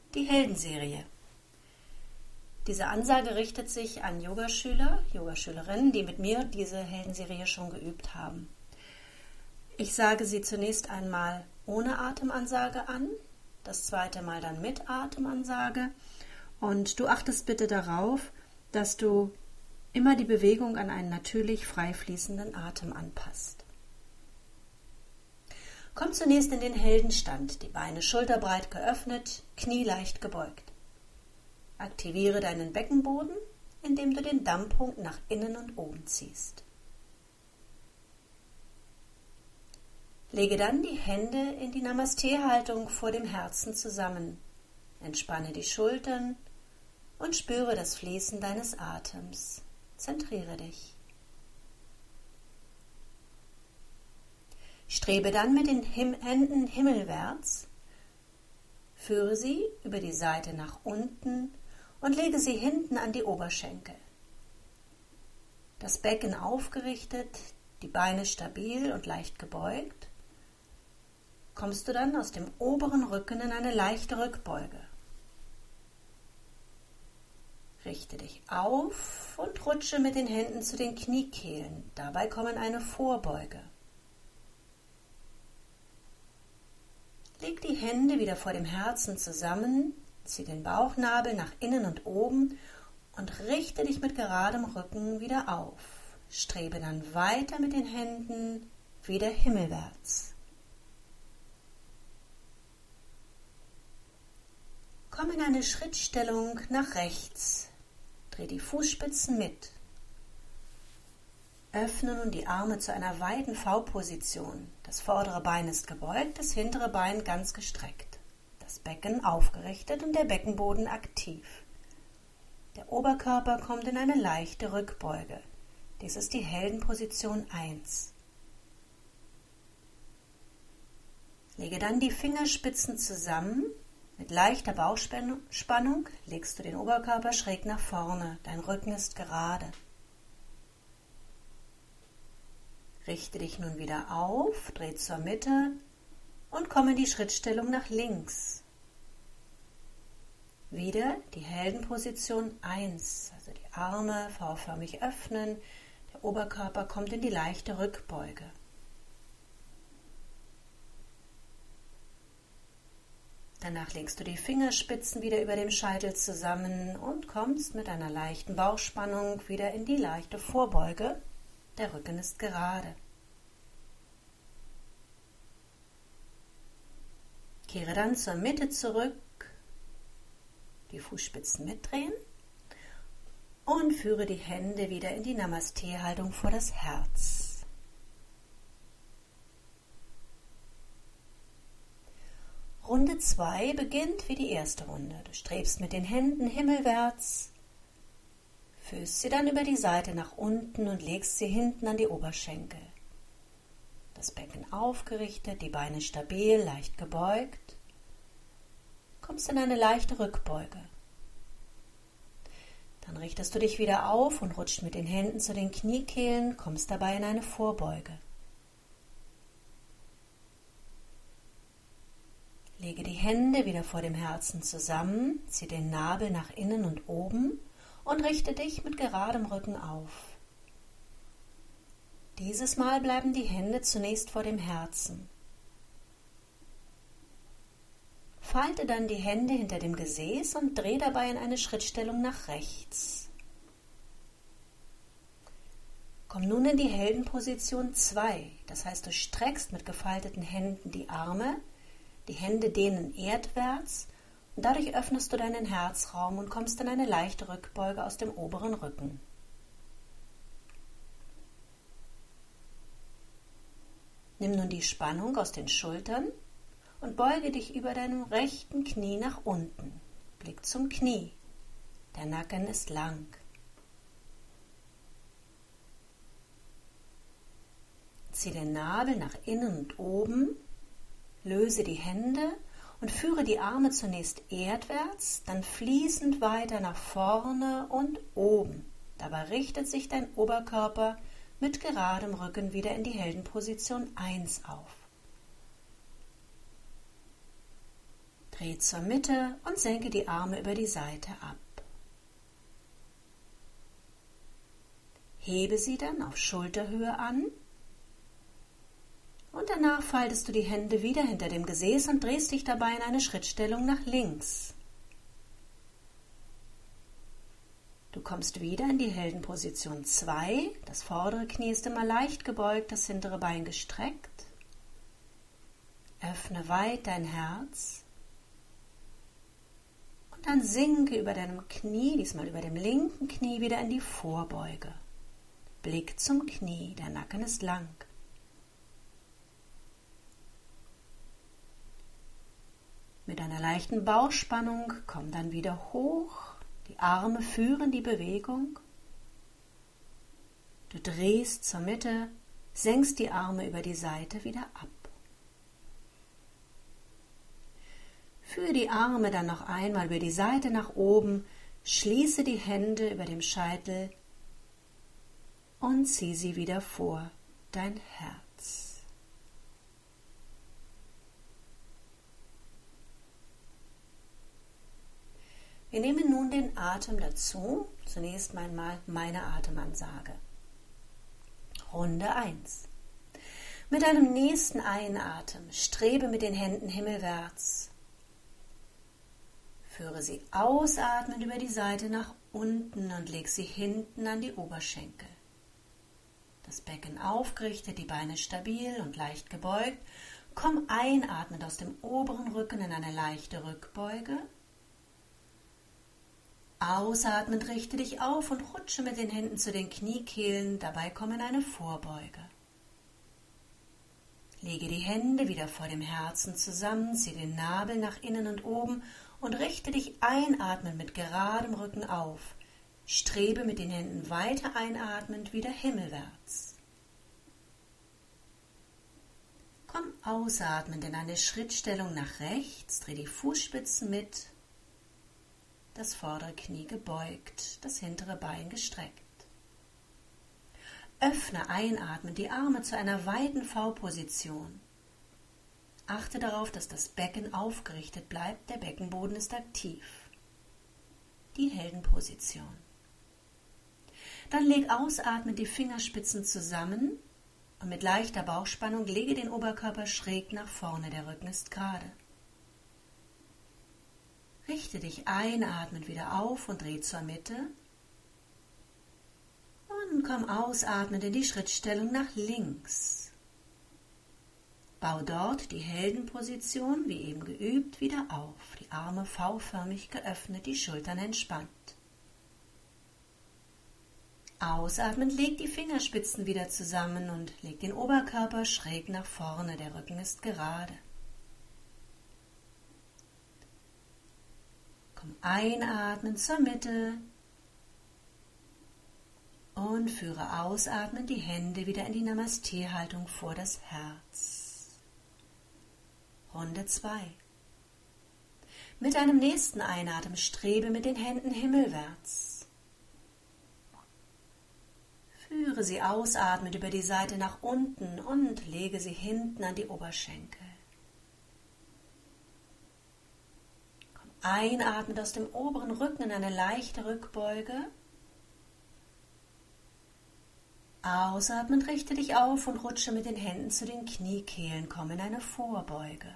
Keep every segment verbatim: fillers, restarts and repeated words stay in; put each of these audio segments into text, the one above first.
Die Heldenserie. Diese Ansage richtet sich an Yogaschüler, Yogaschülerinnen, die mit mir diese Heldenserie schon geübt haben. Ich sage sie zunächst einmal ohne Atemansage an, das zweite Mal dann mit Atemansage und du achtest bitte darauf, dass du immer die Bewegung an einen natürlich frei fließenden Atem anpasst. Komm zunächst in den Heldenstand, die Beine schulterbreit geöffnet, Knie leicht gebeugt. Aktiviere deinen Beckenboden, indem du den Dammpunkt nach innen und oben ziehst. Lege dann die Hände in die Namaste-Haltung vor dem Herzen zusammen. Entspanne die Schultern und spüre das Fließen deines Atems. Zentriere dich. Strebe dann mit den Händen himmelwärts, führe sie über die Seite nach unten und lege sie hinten an die Oberschenkel. Das Becken aufgerichtet, die Beine stabil und leicht gebeugt, kommst du dann aus dem oberen Rücken in eine leichte Rückbeuge. Richte dich auf und rutsche mit den Händen zu den Kniekehlen. Dabei kommen eine Vorbeuge. Leg die Hände wieder vor dem Herzen zusammen, zieh den Bauchnabel nach innen und oben und richte dich mit geradem Rücken wieder auf. Strebe dann weiter mit den Händen wieder himmelwärts. Komm in eine Schrittstellung nach rechts. Dreh die Fußspitzen mit. Öffne nun die Arme zu einer weiten V-Position. Das vordere Bein ist gebeugt, das hintere Bein ganz gestreckt. Das Becken aufgerichtet und der Beckenboden aktiv. Der Oberkörper kommt in eine leichte Rückbeuge. Dies ist die Heldenposition eins. Lege dann die Fingerspitzen zusammen. Mit leichter Bauchspannung legst du den Oberkörper schräg nach vorne. Dein Rücken ist gerade. Richte dich nun wieder auf, dreh zur Mitte und komm in die Schrittstellung nach links. Wieder die Heldenposition eins, also die Arme V-förmig öffnen, der Oberkörper kommt in die leichte Rückbeuge. Danach legst du die Fingerspitzen wieder über dem Scheitel zusammen und kommst mit einer leichten Bauchspannung wieder in die leichte Vorbeuge. Der Rücken ist gerade. Kehre dann zur Mitte zurück, die Fußspitzen mitdrehen und führe die Hände wieder in die Namaste-Haltung vor das Herz. Runde zwei beginnt wie die erste Runde. Du strebst mit den Händen himmelwärts, führst sie dann über die Seite nach unten und legst sie hinten an die Oberschenkel. Das Becken aufgerichtet, die Beine stabil, leicht gebeugt. Kommst in eine leichte Rückbeuge. Dann richtest du dich wieder auf und rutscht mit den Händen zu den Kniekehlen, kommst dabei in eine Vorbeuge. Lege die Hände wieder vor dem Herzen zusammen, zieh den Nabel nach innen und oben und richte dich mit geradem Rücken auf. Dieses Mal bleiben die Hände zunächst vor dem Herzen. Falte dann die Hände hinter dem Gesäß und dreh dabei in eine Schrittstellung nach rechts. Komm nun in die Heldenposition zwei, das heißt, du streckst mit gefalteten Händen die Arme, die Hände dehnen erdwärts und dadurch öffnest du deinen Herzraum und kommst in eine leichte Rückbeuge aus dem oberen Rücken. Nimm nun die Spannung aus den Schultern und beuge dich über deinem rechten Knie nach unten. Blick zum Knie. Der Nacken ist lang. Zieh den Nabel nach innen und oben, löse die Hände und führe die Arme zunächst erdwärts, dann fließend weiter nach vorne und oben. Dabei richtet sich dein Oberkörper mit geradem Rücken wieder in die Heldenposition eins auf. Dreh zur Mitte und senke die Arme über die Seite ab. Hebe sie dann auf Schulterhöhe an und danach faltest du die Hände wieder hinter dem Gesäß und drehst dich dabei in eine Schrittstellung nach links. Du kommst wieder in die Heldenposition zwei, das vordere Knie ist immer leicht gebeugt, das hintere Bein gestreckt. Öffne weit dein Herz und dann sinke über deinem Knie, diesmal über dem linken Knie, wieder in die Vorbeuge. Blick zum Knie, der Nacken ist lang. Mit einer leichten Bauchspannung komm dann wieder hoch. Die Arme führen die Bewegung. Du drehst zur Mitte, senkst die Arme über die Seite wieder ab. Führe die Arme dann noch einmal über die Seite nach oben, schließe die Hände über dem Scheitel und zieh sie wieder vor dein Herz. Wir nehmen nun den Atem dazu. Zunächst einmal meine Atemansage. Runde eins. Mit deinem nächsten Einatmen strebe mit den Händen himmelwärts. Führe sie ausatmend über die Seite nach unten und leg sie hinten an die Oberschenkel. Das Becken aufgerichtet, die Beine stabil und leicht gebeugt. Komm einatmend aus dem oberen Rücken in eine leichte Rückbeuge. Ausatmend richte dich auf und rutsche mit den Händen zu den Kniekehlen, dabei komm in eine Vorbeuge. Lege die Hände wieder vor dem Herzen zusammen, zieh den Nabel nach innen und oben und richte dich einatmend mit geradem Rücken auf. Strebe mit den Händen weiter einatmend wieder himmelwärts. Komm ausatmend in eine Schrittstellung nach rechts, dreh die Fußspitzen mit, das vordere Knie gebeugt, das hintere Bein gestreckt. Öffne einatmend die Arme zu einer weiten V-Position. Achte darauf, dass das Becken aufgerichtet bleibt, der Beckenboden ist aktiv. Die Heldenposition. Dann leg ausatmend die Fingerspitzen zusammen und mit leichter Bauchspannung lege den Oberkörper schräg nach vorne, der Rücken ist gerade. Richte dich einatmend wieder auf und dreh zur Mitte und komm ausatmend in die Schrittstellung nach links. Bau dort die Heldenposition, wie eben geübt, wieder auf. Die Arme V-förmig geöffnet, die Schultern entspannt. Ausatmend leg die Fingerspitzen wieder zusammen und leg den Oberkörper schräg nach vorne, der Rücken ist gerade. Komm einatmen zur Mitte und führe ausatmend die Hände wieder in die Namaste-Haltung vor das Herz. Runde zwei. Mit deinem nächsten Einatmen strebe mit den Händen himmelwärts. Führe sie ausatmend über die Seite nach unten und lege sie hinten an die Oberschenkel. Einatmend aus dem oberen Rücken in eine leichte Rückbeuge. Ausatmend richte dich auf und rutsche mit den Händen zu den Kniekehlen. Komm in eine Vorbeuge.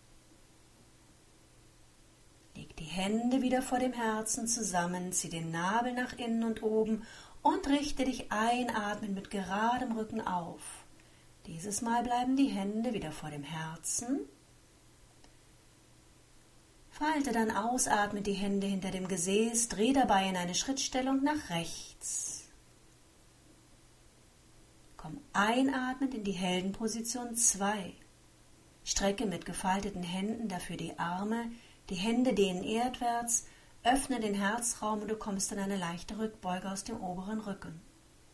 Leg die Hände wieder vor dem Herzen zusammen, zieh den Nabel nach innen und oben und richte dich einatmend mit geradem Rücken auf. Dieses Mal bleiben die Hände wieder vor dem Herzen. Falte dann ausatmend die Hände hinter dem Gesäß, dreh dabei in eine Schrittstellung nach rechts. Komm einatmend in die Heldenposition zwei. Strecke mit gefalteten Händen dafür die Arme, die Hände dehnen erdwärts, öffne den Herzraum und du kommst in eine leichte Rückbeuge aus dem oberen Rücken.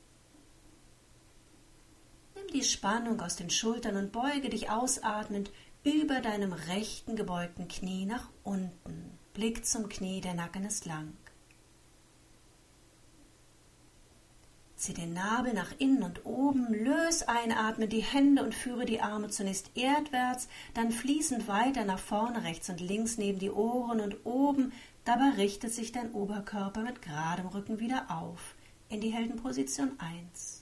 Nimm die Spannung aus den Schultern und beuge dich ausatmend über deinem rechten gebeugten Knie nach unten. Blick zum Knie, der Nacken ist lang. Zieh den Nabel nach innen und oben, löse einatmen die Hände und führe die Arme zunächst erdwärts, dann fließend weiter nach vorne, rechts und links neben die Ohren und oben. Dabei richtet sich dein Oberkörper mit geradem Rücken wieder auf in die Heldenposition eins.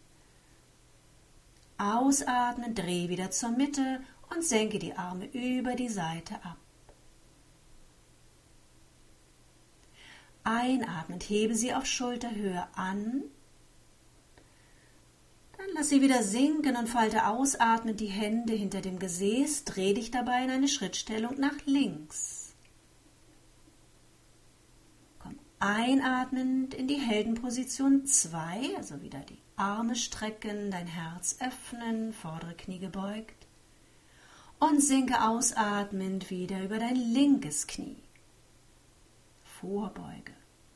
Ausatmen, dreh wieder zur Mitte und senke die Arme über die Seite ab. Einatmend hebe sie auf Schulterhöhe an. Dann lass sie wieder sinken und falte ausatmend die Hände hinter dem Gesäß. Dreh dich dabei in eine Schrittstellung nach links. Komm einatmend in die Heldenposition zwei, also wieder die Arme strecken, dein Herz öffnen, vordere Knie gebeugt. Und sinke ausatmend wieder über dein linkes Knie. Vorbeuge.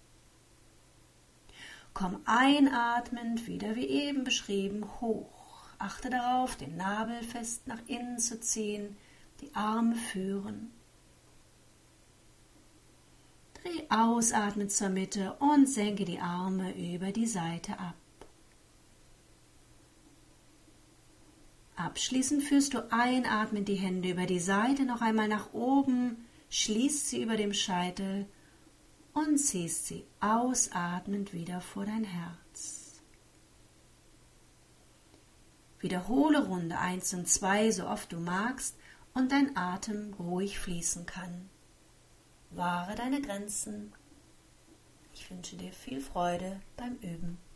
Komm einatmend, wieder wie eben beschrieben, hoch. Achte darauf, den Nabel fest nach innen zu ziehen, die Arme führen. Dreh ausatmend zur Mitte und senke die Arme über die Seite ab. Abschließend führst du einatmend die Hände über die Seite noch einmal nach oben, schließt sie über dem Scheitel und ziehst sie ausatmend wieder vor dein Herz. Wiederhole Runde eins und zwei, so oft du magst und dein Atem ruhig fließen kann. Wahre deine Grenzen. Ich wünsche dir viel Freude beim Üben.